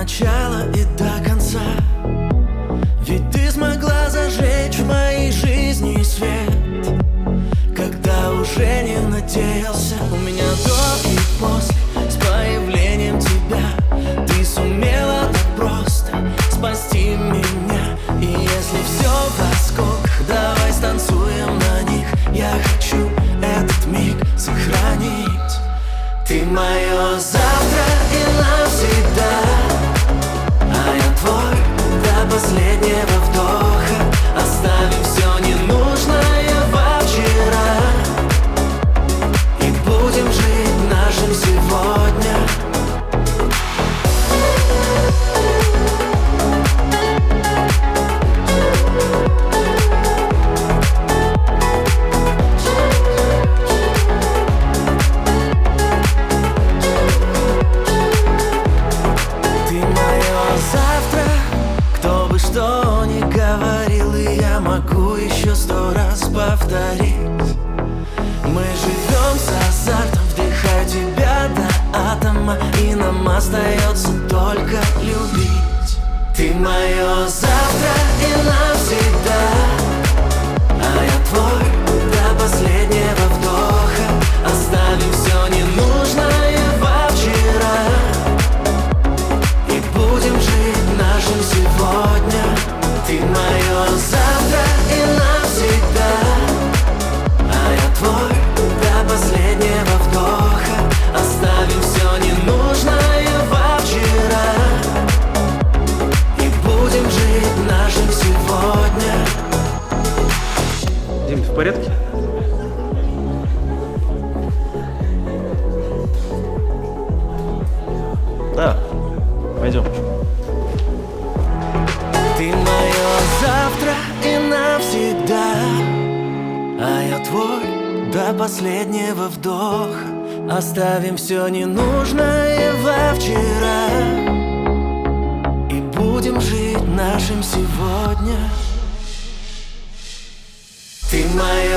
начала и до конца. Ведь ты смогла зажечь в моей жизни свет, когда уже не надеялся. У меня до и после, с появлением тебя. Ты сумела так просто спасти меня. И если все в осколках, давай станцуем на них. Я хочу этот миг сохранить. Ты мое завтра и навсегда, а я твой до последнего вдоха. Оставим все ненужное во вчера и будем жить нашим сегодня. Что не говорил, и я могу еще 100 раз повторить. Мы живем с азартом, вдыхаю тебя до атома, и нам остается только любить. Ты мое завтра и навсегда, а я твой до последнего вдоха. Оставим все ненужное во вчера и будем жить нашим сегодня. Ты мое завтра и навсегда, а я твой до последнего вдоха. Оставим все ненужное во вчера и будем жить нашим сегодня. Дим, ты в порядке? Да, пойдем. Ты мое завтра и навсегда, а я твой до последнего вдоха. Оставим все ненужное во вчера и будем жить нашим сегодня. Ты моя